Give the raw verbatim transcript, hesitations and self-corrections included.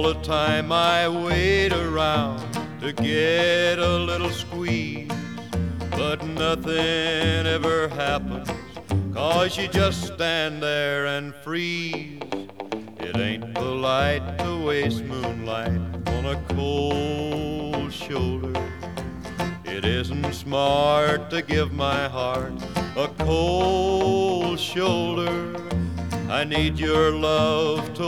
the time I wait around to get a little squeeze, but nothing ever happens, 'cause you just stand there and freeze. It ain't polite to waste moonlight on a cold shoulder. It isn't smart to give my heart a cold shoulder. I need your love to